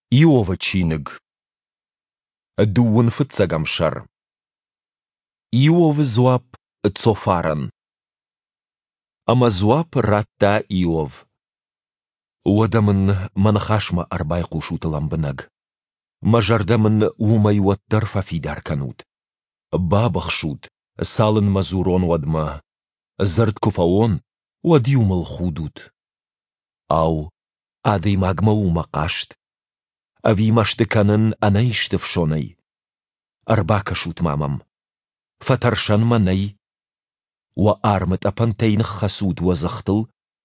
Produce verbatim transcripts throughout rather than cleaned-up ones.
Иова чиныг. Дуун фыцагамшар. Иов зуап цофаран. Ама зуап ратта Иов. Уадамын манхашма арбай кушуталамбынаг. Мажардамын умай уаттар фафидар канут. Бабахшут, салын мазурон уадма. Зарт куфаон, уадиумал худут. Ау, адый магма ума кашт. Ави маштыканын анаиштыв шонай. Арбака шут мамам. Фатаршан манай. Ва армат апантейн хасуд вазахтыл.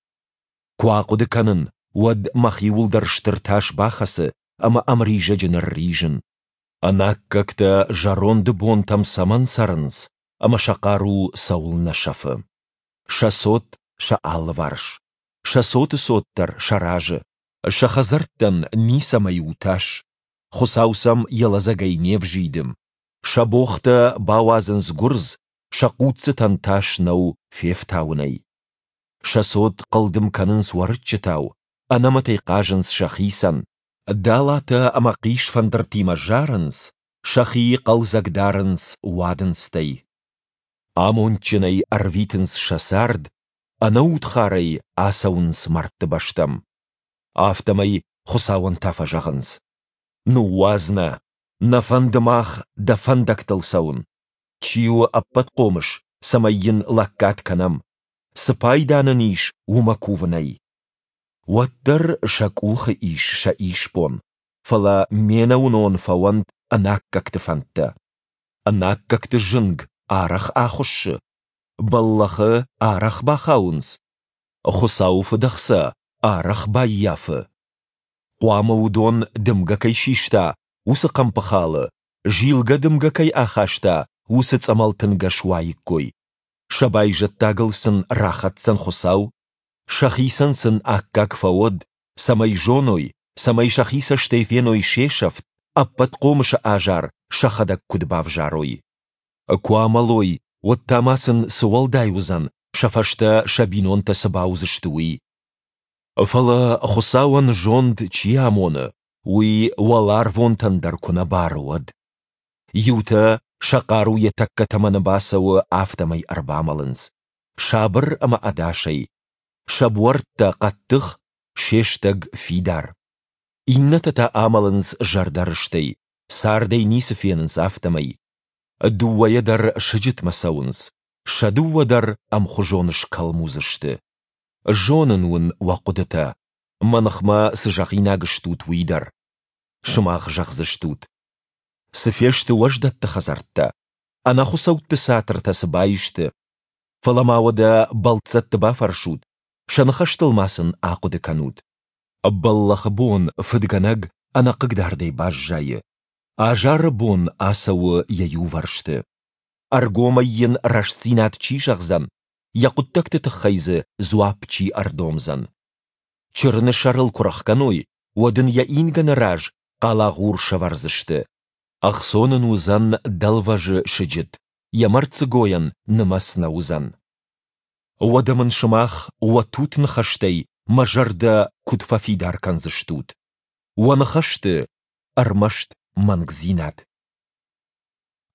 Куакуды канын, уад махиулдар штырташ бахасы, ама амрижа дженер рижен. Ана как-то жаронды бон там саман сарынс, ама шакару саул нашафы. Шасот ша алварш. Шасоты соттар шаражы. Шахазарттан ниса маюташ. Хусаусам ялазагайне вжидым. Шабохта бауазын сгурз, шакутсы танташ нау фефтаунай. Шасот қылдым канын суарытчытау, анаматай қажынс шахисан. Далата амақиш фандартима жарынс, шахи қалзагдарынс уадынстай. Амончынай арвитынс шасард, анаутхарай асаунс мартты баштам. Автомай хусауын тафа жағынс. Ну уазна, нафандымах да фандактылсаун. Чиу аппат қомыш, самайын лаккат канам. Сыпайданын иш умакувынай. Уаттар шакулхы иш ша ишпон. Фала мена унон фауант анак какты фанта. Анак какты жынг арах ахушы. Баллахы арах бахаунс. Хусауфы дахса арах байяфы. Қуама удон дымгакай шишта, усы қампахалы. Жилга дымгакай ахашта, усы цамалтынга шуайыккой. Шабай жаттагылсын рахатсан хусау. Шахисансын аккак фаод, самай жоной, самай шахиса штейфеной шешафт, аппат қомыша ажар, шахадак кудбав жарой. Куамалой, вот тамасын суалдай узан, шафашта шабинонта сабаузыштуи. Фала хусауан жонд чиамоны, уи валар вонтандар кунабаруад. Юта шакару етакка таманабасауы автомай арбамалынс. Шабыр ама адашай. Шабуарта қаттық шештаг фидар. Иннатата амалынс жардарыштай, сардай нисыфенынс автомай. Дуаядар шыжытмасауынс, шадуадар амхужоныш калмузышты. Жонын уын вақудыта, манахма сыжақинагыштут уидар. Шымақ жақзыштут. Сыфешті уаждатты хазартта, анахусаутты сатыртасы байышты. Фаламауада балцатты бафаршут. Шанхаштылмасын ақуды канут. Баллахы бон фыдганаг анақыгдардай баш жайы. Ажары бон асауы яю варшты. Аргомайын рашцинат чи шахзан, яқуттакты тахайзы зуап чи ардомзан. Чырны шарыл курахканой, уадын яинганы раж қалағур шаварзышты. Ақсонын узан далважы шыджет, ямарцы гоян нымасна узан. Уадамын шымах уатутын хаштай мажарда кутфафидар канзыштут. Уаны хашты армашт мангзинат.